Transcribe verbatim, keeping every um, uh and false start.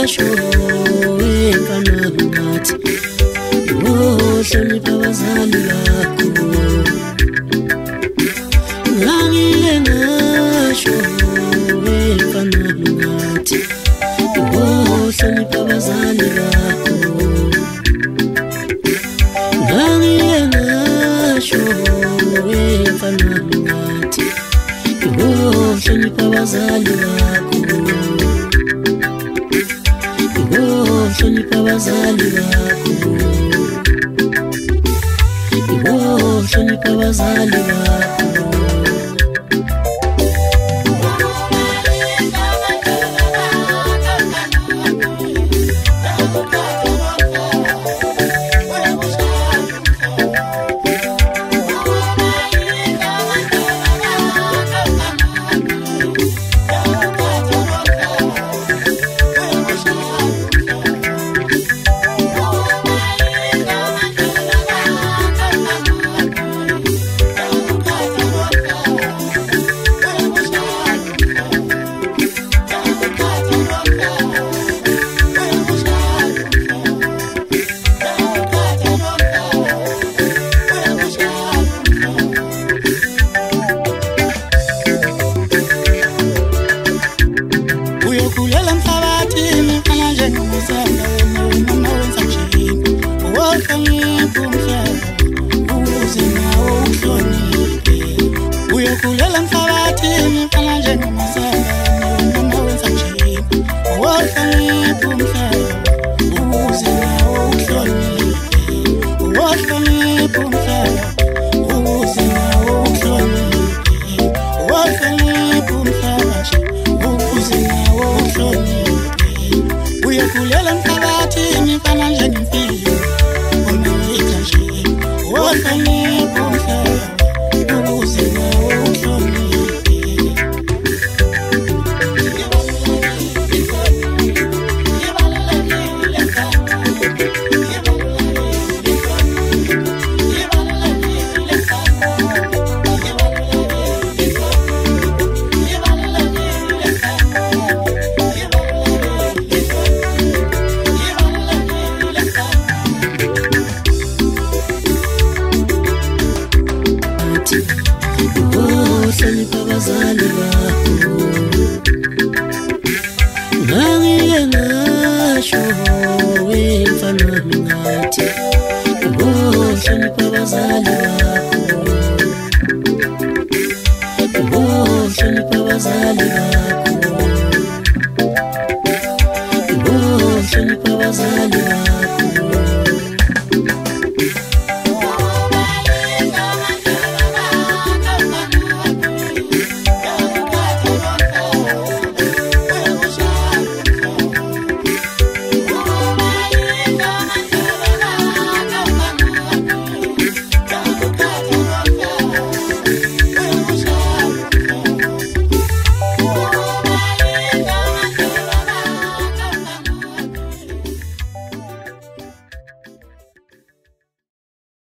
ngasho wemfana ngathi oh hlonipha abazali bakho ngangile ngasho wemfana ngathi oh hlonipha abazali bakho ngangile ngasho wemfana ngathi oh hlonipha abazali bakho oh hlonipha abazali bakho oh hlonipha abazali bakho Kulela mhlabathini fana njengamazana noma wenza nje wohlonipha umhlaba ukuze nawo uhloniphe wohlonipha umhlaba ukuze nawo uhloniphe wohlonipha umhlaba ukuze nawo uhloniphe uyakulela mhlabathini fana njengemfilo ona wenza nje wohlonipha